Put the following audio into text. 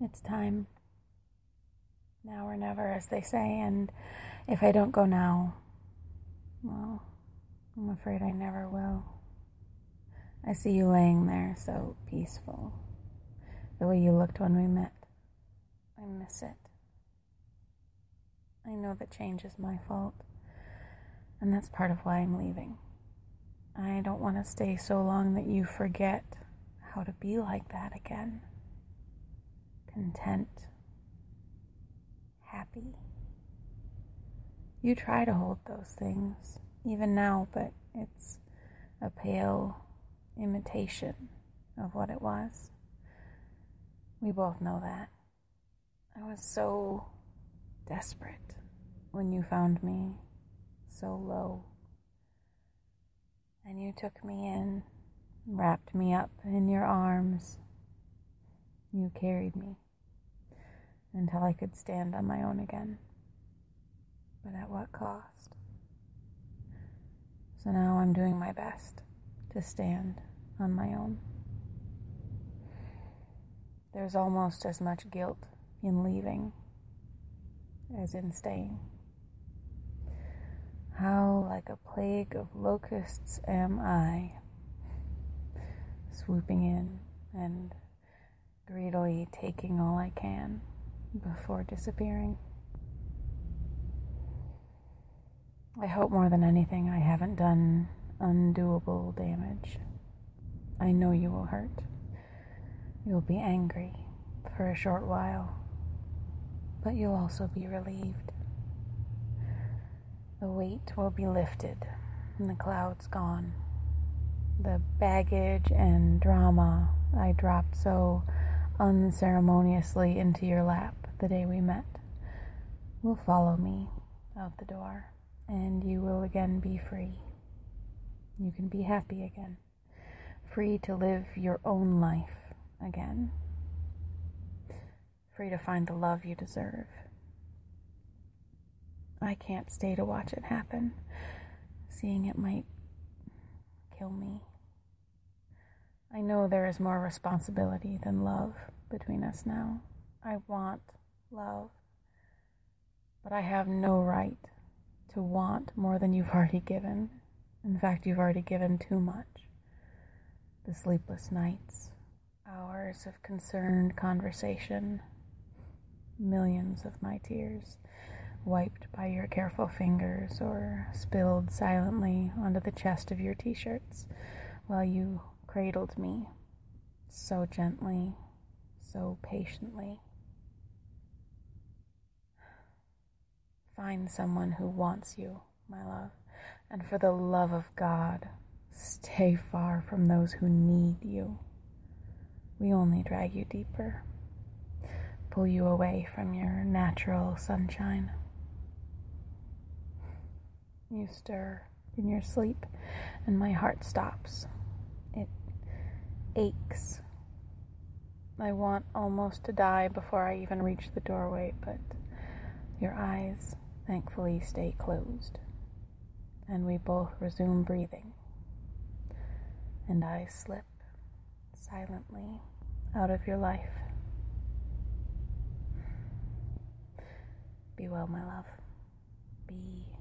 It's time. Now or never, as they say, and if I don't go now, well, I'm afraid I never will. I see you laying there so peaceful, the way you looked when we met. I miss it. I know that change is my fault, and that's part of why I'm leaving. I don't want to stay so long that you forget how to be like that again. Content. Happy. You try to hold those things, even now, but it's a pale imitation of what it was. We both know that. I was so desperate when you found me, so low. And you took me in, wrapped me up in your arms. You carried me until I could stand on my own again. But at what cost? So now I'm doing my best to stand on my own. There's almost as much guilt in leaving as in staying. How like a plague of locusts am I, swooping in and greedily taking all I can before disappearing. I hope more than anything I haven't done undoable damage. I know you will hurt. You'll be angry for a short while, but you'll also be relieved. The weight will be lifted and the clouds gone. The baggage and drama I dropped so unceremoniously into your lap the day we met will follow me out the door, and you will again be free. You can be happy again, free to live your own life again, free to find the love you deserve. I can't stay to watch it happen. Seeing it might kill me. I know there is more responsibility than love between us now. I want love, but I have no right to want more than you've already given. In fact, you've already given too much. The sleepless nights, hours of concerned conversation, millions of my tears, wiped by your careful fingers or spilled silently onto the chest of your t-shirts while you cradled me so gently, so patiently. Find someone who wants you, my love, and for the love of God, stay far from those who need you. We only drag you deeper, pull you away from your natural sunshine. You stir in your sleep, and my heart stops. It aches. I want almost to die before I even reach the doorway, but your eyes thankfully stay closed, and we both resume breathing, and I slip silently out of your life. Be well, my love. Be